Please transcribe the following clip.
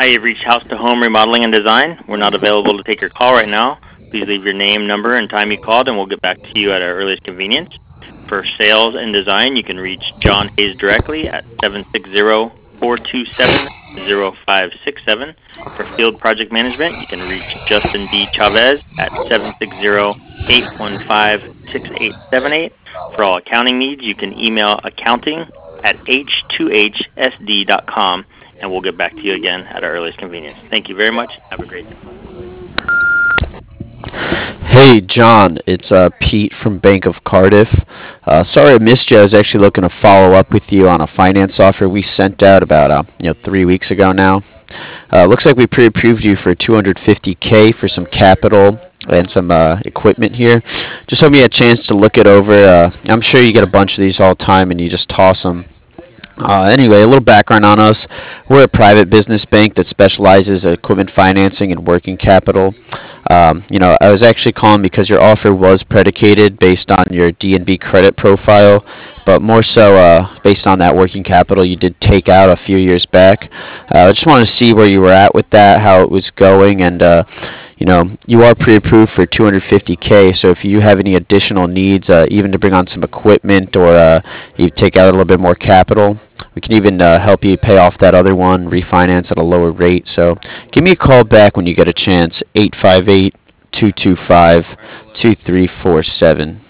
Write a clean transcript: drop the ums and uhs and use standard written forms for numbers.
Hi, you've reached House to Home Remodeling and Design. We're not available to take your call right now. Please leave your name, number, and time you called, and we'll get back to you at our earliest convenience. For sales and design, you can reach John Hayes directly at 760-427-0567. For field project management, you can reach Justin D. Chavez at 760-815-6878. For all accounting needs, you can email accounting at h2hsd.com, and we'll get back to you again at our earliest convenience. Thank you very much. Have a great day. Hey John, it's Pete from Bank of Cardiff. Sorry I missed you. I was actually looking to follow up with you on a finance offer we sent out about 3 weeks ago now. Looks like we pre-approved you for 250K for some capital and some equipment here. Just hoping you had a chance to look it over. I'm sure you get a bunch of these all the time and you just toss them. Anyway, a little background on us. We're a private business bank that specializes in equipment financing and working capital. I was actually calling because your offer was predicated based on your DNB credit profile, but more so based on that working capital you did take out a few years back. I just wanted to see where you were at with that, how it was going, and you are pre-approved for 250K. So if you have any additional needs, even to bring on some equipment or you take out a little bit more capital, we can even help you pay off that other one, refinance at a lower rate. So give me a call back when you get a chance, 858-225-2347.